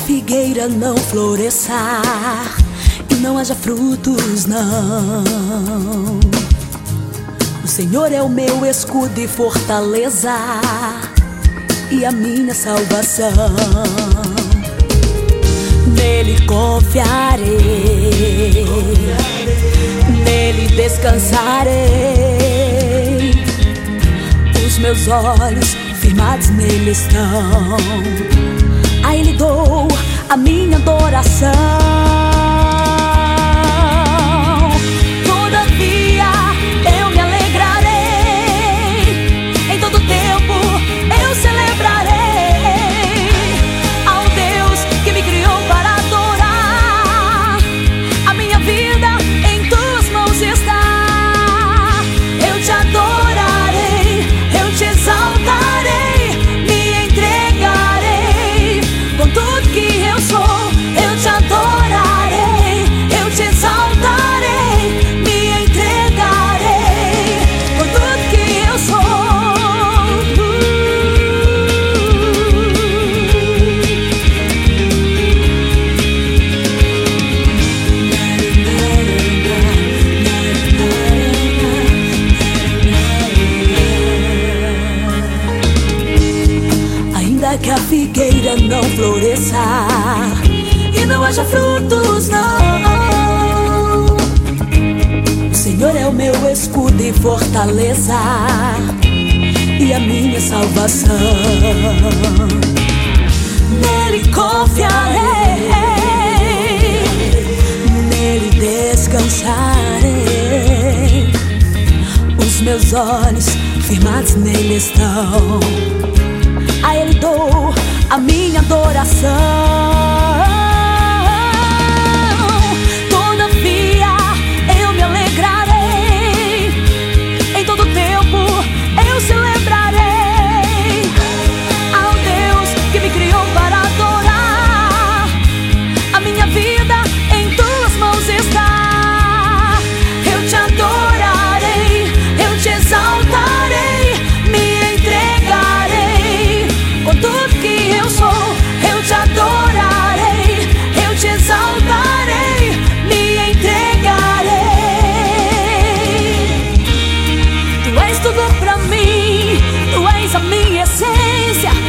figueira não floresça e não haja frutos, não. O Senhor é o meu escudo e fortaleza e a minha salvação. Nele confiarei, nele descansarei. Os meus olhos firmados nele estão. A ele dou a minha adoração. Todavia eu me alegrarei, em todo tempo eu celebrarei ao Deus que me criou para adorar. A minha vida em tuas mãos está. Eu te adorarei, eu te exaltarei, me entregarei com tudo que eu sou. Eu te adorarei, eu te exaltarei, me entregarei com tudo que eu sou. Ainda que a figueira não floresça e não haja frutos, não. O Senhor é o meu escudo e fortaleza e a minha salvação. Nele confiarei, nele descansarei. Os meus olhos firmados nele estão. A ele dou a minha adoração. Todavia eu me alegrarei, em todo tempo eu celebrarei ao Deus que me criou para adorar. A minha vida em tuas mãos está. Eu te adorarei, eu te exaltarei, me entregarei com tudo que eu sou. Eu te adorarei, eu te exaltarei, me entregarei. Tu és tudo pra mim, tu és a minha essência.